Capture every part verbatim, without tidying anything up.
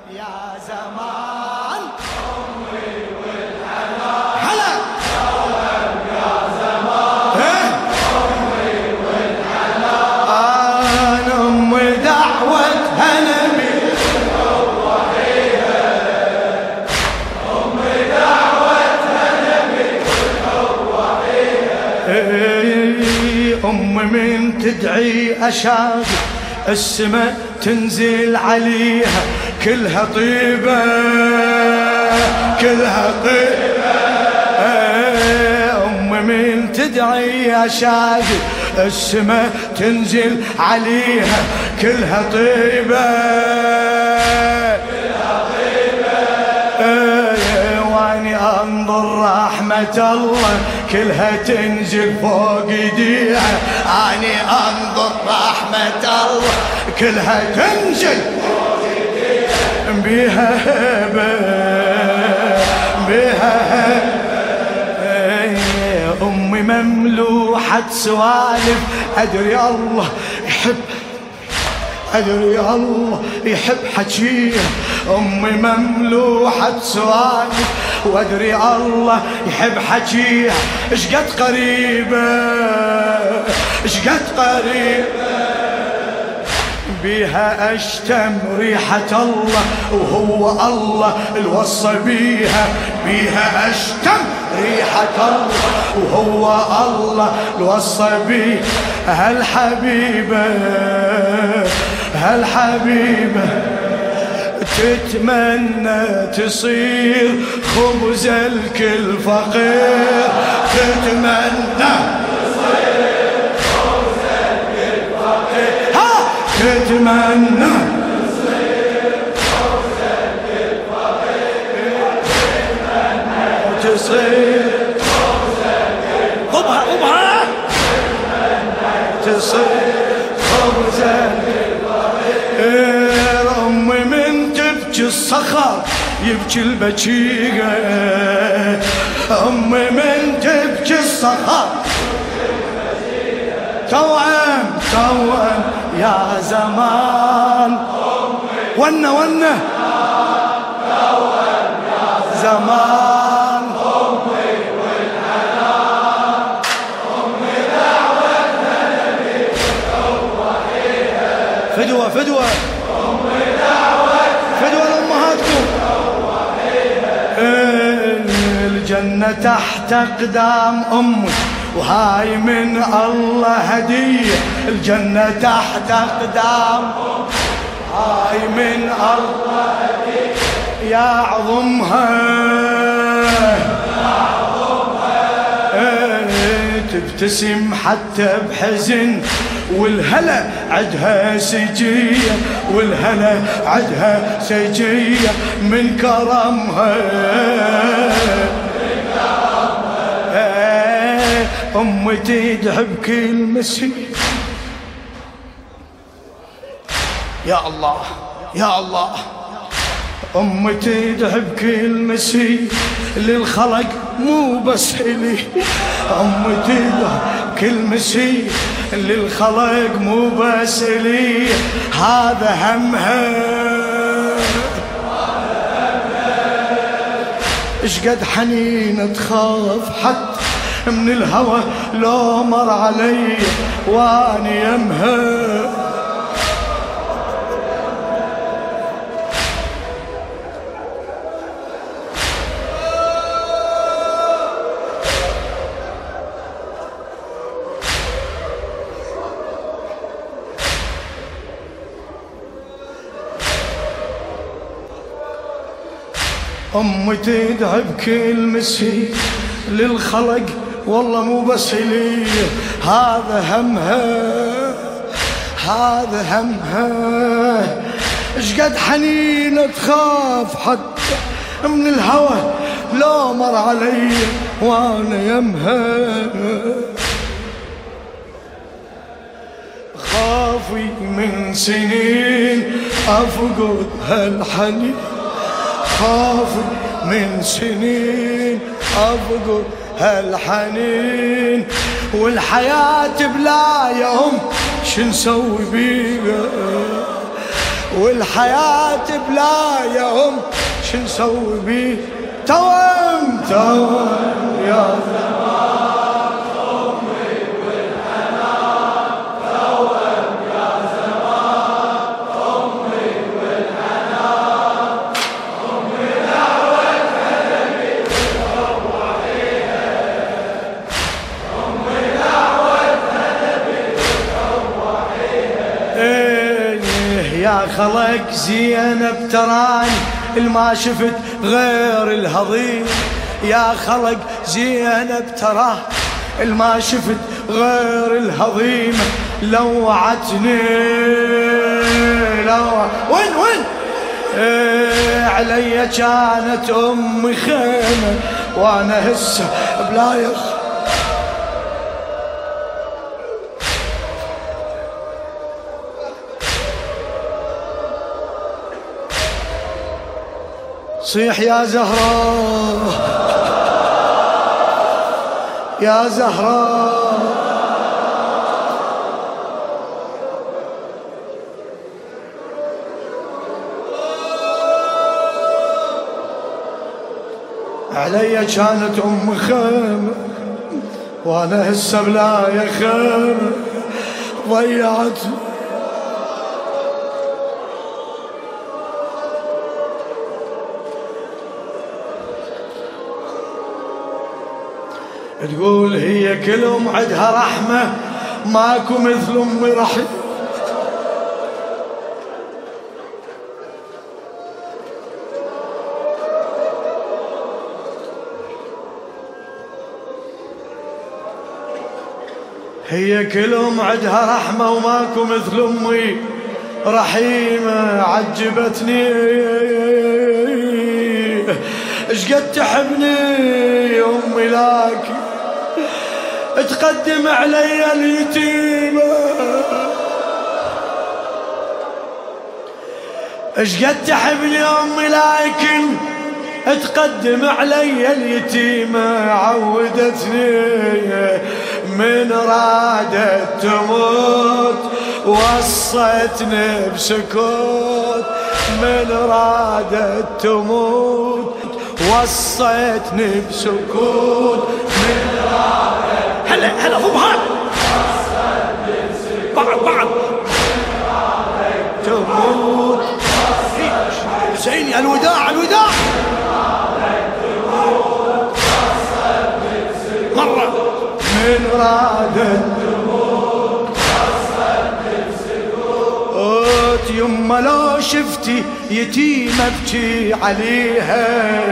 يا زمان أمي والحنان هلا توأم يا زمان أمي والحنان أمي دعوتها نبي الروحية أمي دعوتها نبي الروحية أمي من تدعي أشاق السماء تنزل عليها كلها طيبة كلها طيبة أمي من تدعي أشاق السماء تنزل عليها كلها طيبة كلها طيبة واني انظر رحمة الله كلها تنزل فوق ايديها اني انظر رحمة الله كلها تنزل فوق ايديها بيها هبة بيها هبة امي مملوحة سوالف ادري الله يحب أدري الله يحب حكيها أمي مملوحة سوالف وأدري الله يحب حكيها إشقد قريبة إشقد قريبة بيها أشتم ريحة الله وهو الله الوصى بيها بيها أشتم ريحة الله وهو الله الوصى بيها هالحبيبة هالحبيبة تتمنى تصير خبز الكل فقير تتمنى تصير خبز الكل فقير ها تتمنى تصير خبز الكل فقير تتمنى تصير خبز الكل قبها قبها تصير خبز أمي من تبكي الصخر يبكي البكية أمي من تبكي الصخر توأم توأم يا زمان ونا ونا توأم يا زمان أمي والحنان أمي دعوتها نبي الروحية فدوة فدوة أمي دعوتها فدوة لأمهاتكم الجنة تحت أقدام أمي وهاي من الله هدية الجنة تحت أقدام أمي هاي من الله هدية يا عظمها يا عظمها تبتسم حتى بحزن والهلا عدها سجية والهلا عدها سجية من كرمها من كرمها أمي تدعي بكل مسيح يا الله يا الله أمي تدعي بكل مسيح للخلق مو بس إلي أمي تدعي بكل مسيح للخلق مو بس إلي هذا همها إشقد حنين تخاف حتى من الهوى لو مر علي واني يمها أمي تدعي بكل مسيح للخلق والله مو بس لي هذا همها هذا همها إشقد حنينة تخاف حتى من الهوى لو مر علي وانا يمها خافي من سنين أفقد هالحنين خافي من سنين أفقد هالحنين والحياة بلا يوم شنسوي بيها والحياة بلا يوم شو نسوي بيه؟ توم توم يا زمان أمي والحنان، توم يا زمان أمي والحنان، أمي دعوتها نبي وتروحيها، أمي دعوتها نبي وتروحيها. إيه يا خلق زينب تراني الما شفت غير الهضيم، يا خلق زينب تراه الما شفت غير الهضيم. لوعتني لو وين وين إيه علي كانت امي خيمه وانا هسه بلا يخ. صيح يا زهراء يا زهراء، علي كانت ام خيمه وانا هسه بلا يا خيمه ضيعت. تقول هي كل ام عدها رحمه ماكو مثل امي رحمه، هي كل ام عدها رحمه وماكو مثل امي رحيمه. عجبتني اشقد تحبني امي لكن تقدم علي اليتيمة، اشقد تحبني امي لكن تقدم علي اليتيمة. عودتني من رادت تموت وصتني بسكوت، من رادت تموت وصيتني بسكوت، من رادت هلا هلا ضبها بعض بعض تموت. حسيني الوداع الوداع مرة، من رادت تموت يما لو شفتي يتيمة ابكي عليها،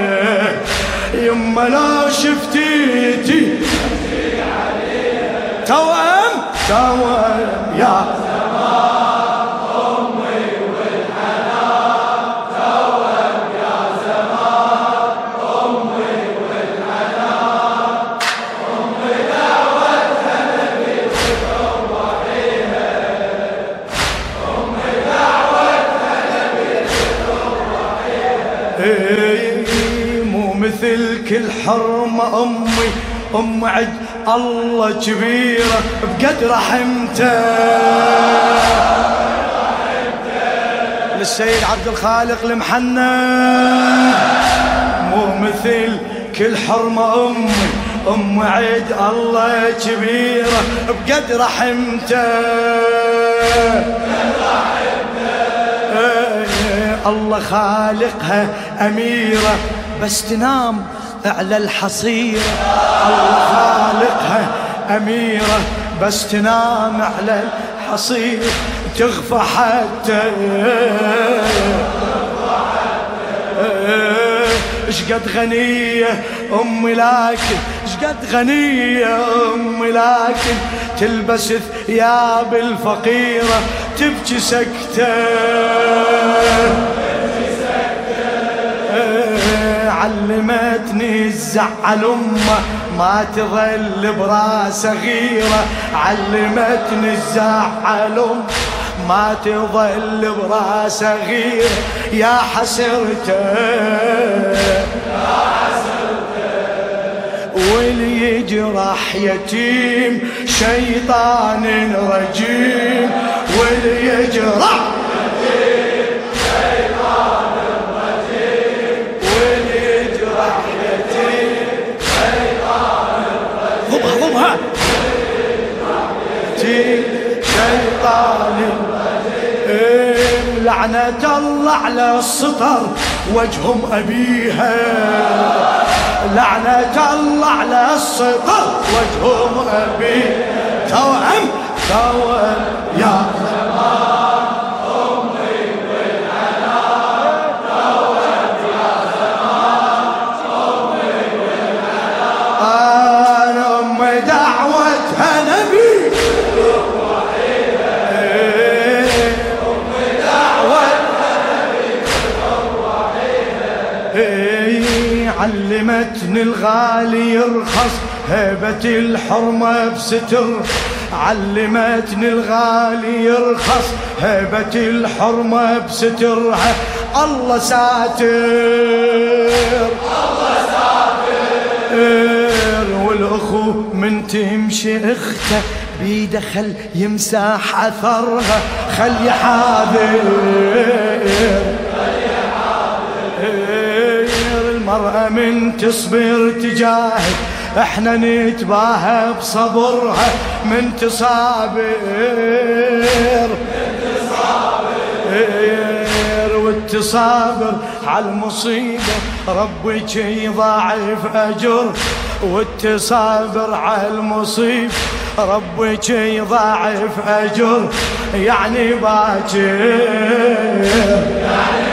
يما لو شفتي يتيمة ابكي عليها. توأم توأم يا زمان أمي والحنان، توأم يا زمان أمي والحنان، أمي دعوتها نبي وتروحيها، أمي دعوتها نبي وتروحيها. مو مثل كل حرمة أمي، أم عد الله كبيرة بقد رحمته. للسيد عبد الخالق المحنى مو مثل كل حرمة أمي، أم عد الله كبيرة بقد رحمته. الله خالقها أميرة بس تنام على الحصيرة، الله خالقها أميرة بس تنام على الحصيرة. تغفى حتى اشقد غنية أمي لكن اشقد غنية أمي لكن تلبس ثياب الفقيرة تبكي سكتة. علمتني الزعل أمه ما تظل براسه غيرة، علمتني الزعل أمه ما تظل براسه غيرة. يا حسرته يا حسرته واللي يجرح يتيم شيطان رجيم، واللي يجرح يتيم لعنة الله على السطر وجههم أبيها، لعنة الله على السطر وجههم أبيها. توأم توأم يا زمان أمي والحنان، توأم يا زمان أمي والحنان. أمي دعوتها نبي علمتني الغالي يرخص هيبة الحرمة بستر، علمتني الغالي يرخص هيبة الحرمة بسترها. الله ساتر الله ساتر، والأخو من تمشي اخته بيده خل يمسح أثرها. خل يحاذر المرأة من تصبر تجاهد، احنا نتباهى بصبرها. من تصابر والتصابر عالمصيبة ربك يضاعف أجر، والتصابر عالمصيبة ربك يضاعف أجر. يعني باكر يعني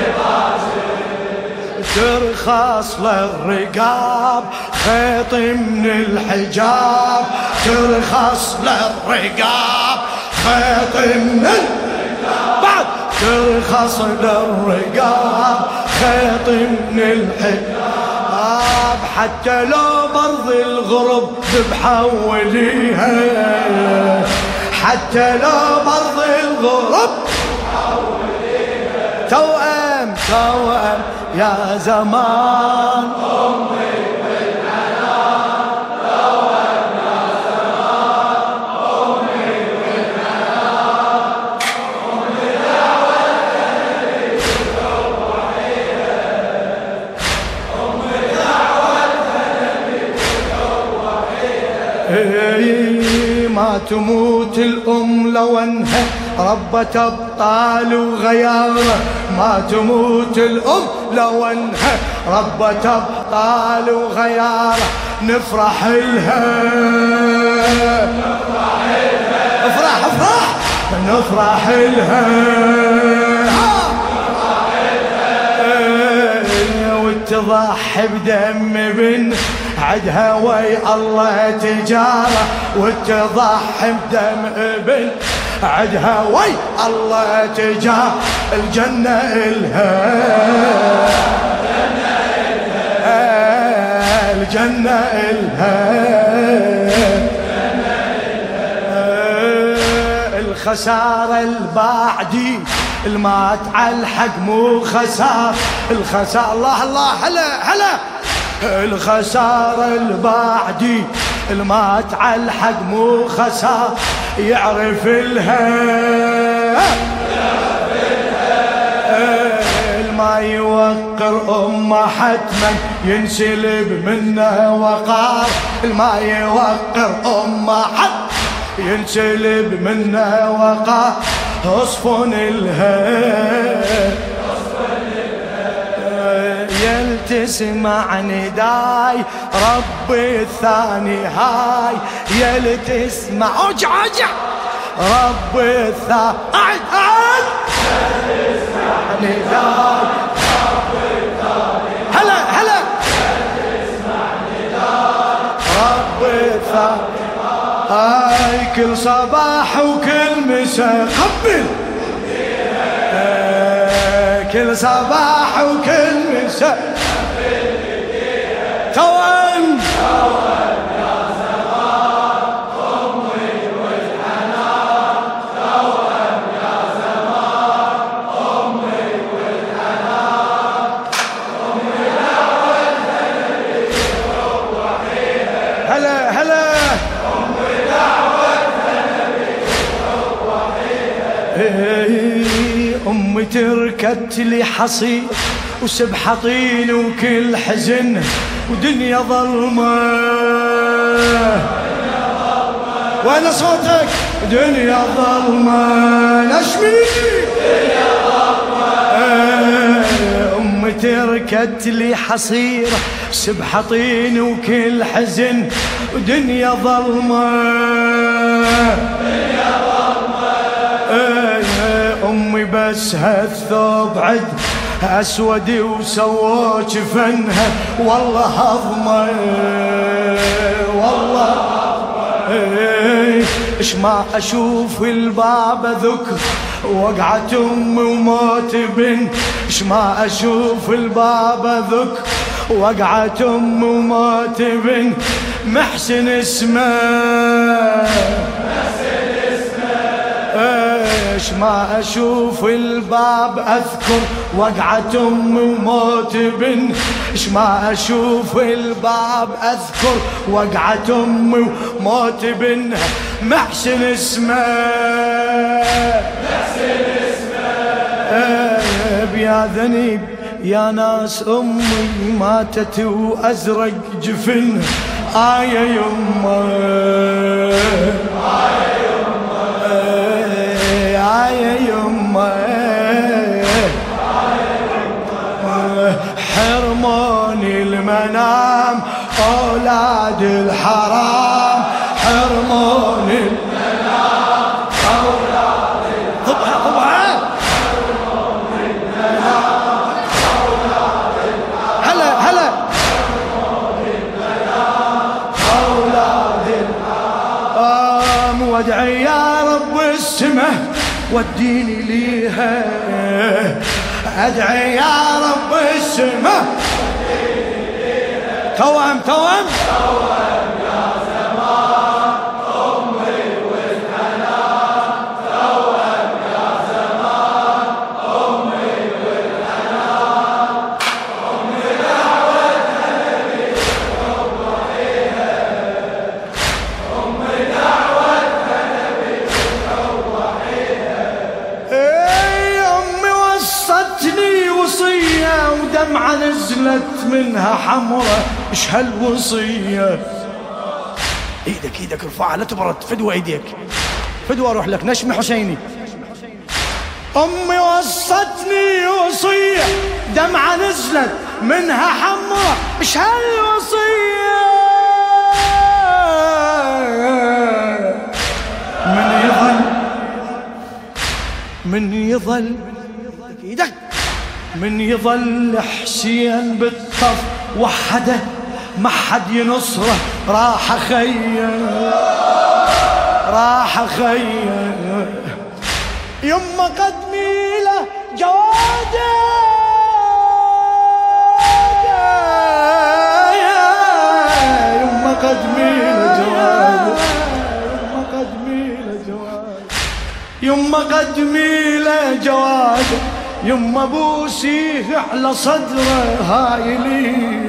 ترخص للرقاب خيط من الحجاب، ترخص للرقاب خيط من الحجاب، بعد ترخص للرقاب خيط من الحجاب. حتى لو برض الغرب بحوليها، حتى لو برض الغرب بحوليها. توأم توأم يا زمان أمي والحنان، توأم يا زمان أمي والحنان. أمي دعوتها نبي وحيها، أمي دعوتها نبي وحيها. ما تموت الأم لو انها ربة أبطال وغيارة، ما تموت الأم لو انها ربة أبطال وغيارة. نفرح لها نفرح لها افرح افرح نفرح لها نفرح لها. وتضحي بدم بن عدها وي الله تجارة، وتضحي بدم ابن عدها وي الله تجاه. الجنة إلها الجنة إلها الخسارة البعدي المات على الحق مو خسارة، الخسارة الله الله هلا هلا. الخسارة البعدي المات على الحق مو خسارة. يعرف لها ما يوقر أمه حتما ينسلب منه وقار، ما يوقر أمه حتما ينسلب منه وقار. اصفن لها يلتسمع نداي ربي الثاني هاي، يلتسمع اوجع اوجع ربي الثاني قعد قعد يلتسمع نداي ربي الثاني هلا هلا يلتسمع نداي ربي الثاني هاي. كل صباح وكل مساء قبل، كل صباح وكل مساء توأم توأم يا زمان أمي والحنان، توأم يا زمان أمي والحنان. أمي دعوتها نبي وحيها، هلا هلا. أمي دعوتها نبي وحيها. أمي تركت لي حصير وسبحة طين وكل حزن ودنيا ظلمة. وين صوتك؟ دنيا ظلمة نشمي دنيا ظلمة تركت لي حصيرة سبحة طين وكل حزن ودنيا ظلمة دنيا ظلمة. أمي بس هالثوب عد أسود وسووا جفنها والله هضمة والله إيش ما أشوف الباب ذكر وقعت أمي وموت بن إيش ما أشوف الباب ذكر وقعت أمي وموت بن محسن اسمه إيش ما أشوف الباب أذكر وقعت أمي وموت بن إيش ما أشوف الباب أذكر وقعت أمي وموت بن محسن اسمه محسن اسمه. يا ذنيب يا ناس أمي ماتت وأزرق جفنها آية يمه آية يمه حرموني المنام أولاد الحرام حرموني المنام أولاد الحرام طبعا حرموني المنام أولاد الحرام هلا هلا حرموني المنام أولاد الحرام وادعي يا رب السماء وديني ليها أدعي يا رب السماء توأم توأم توأم يا زمان أمي والحنان توأم يا زمان أمي والحنان أمي دعوتها نبي الحب وحيها أمي دعوتها نبي الحب وحيها. اي أمي وصتني وصية ودمعة نزلت منها حمرة ايش هالوصية ايدك ايدك ارفعها لا تبرد فدوى ايديك فدوى اروح لك نشم حسيني. امي وصتني وصية دمعة نزلت منها حمرة ايش هالوصية من يظل من يظل ايدك من يظل حسين بالطف وحده ما حد ينصره راح خير راح خير يما قدمي له جواده يما قدمي له جواده يما قدمي له جواده يما قدمي له جواده يما بوسيه على صدره هايلي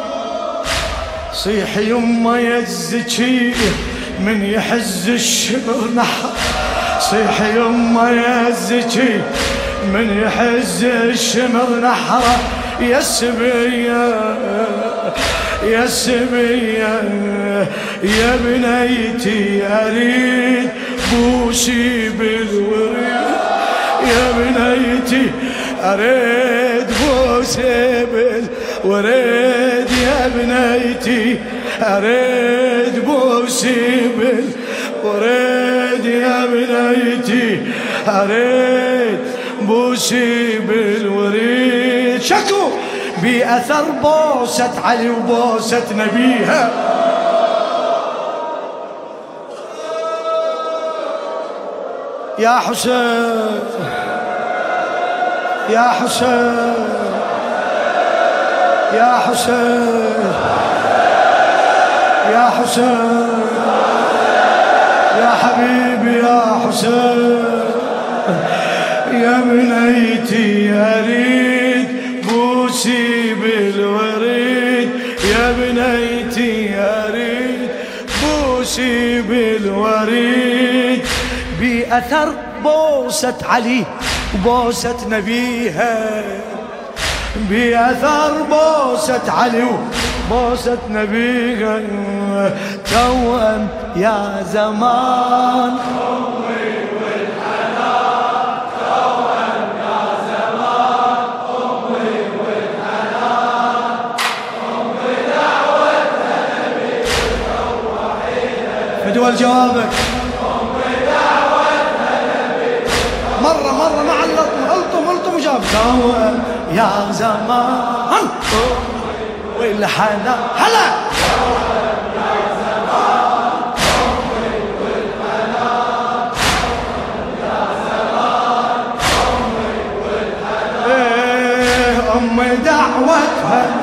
صيح يما يزكي من يحز الشمر نحر صيح يما يزكي من يحز الشمر نحره يا سبية يا سبية يا بنيتي أريد بوسي بالوريد يا بنيتي أريد بوسي بالوريد يا بنيتي أريد بوسي بالوريد يا بنيتي أريد بوسي بالوريد شكو بأثر بوسة علي وبوسة نبيها يا حسين يا حسين يا حسين يا حسين يا حبيبي يا حسين يا بنيتي أريد بوسي بالوريد يا بنيتي أريد بوسي بالوريد بأثر بوسة علي وبوسة نبيها بأثر بوسة علي وبوسة نبيها توأم يا زمان أمي والحنان توأم يا زمان أمي والحنان قول جوابك. مرة مرة مع اللطم، الطم الطم وجاب يا زمان والحنان. هلا أم دعوتها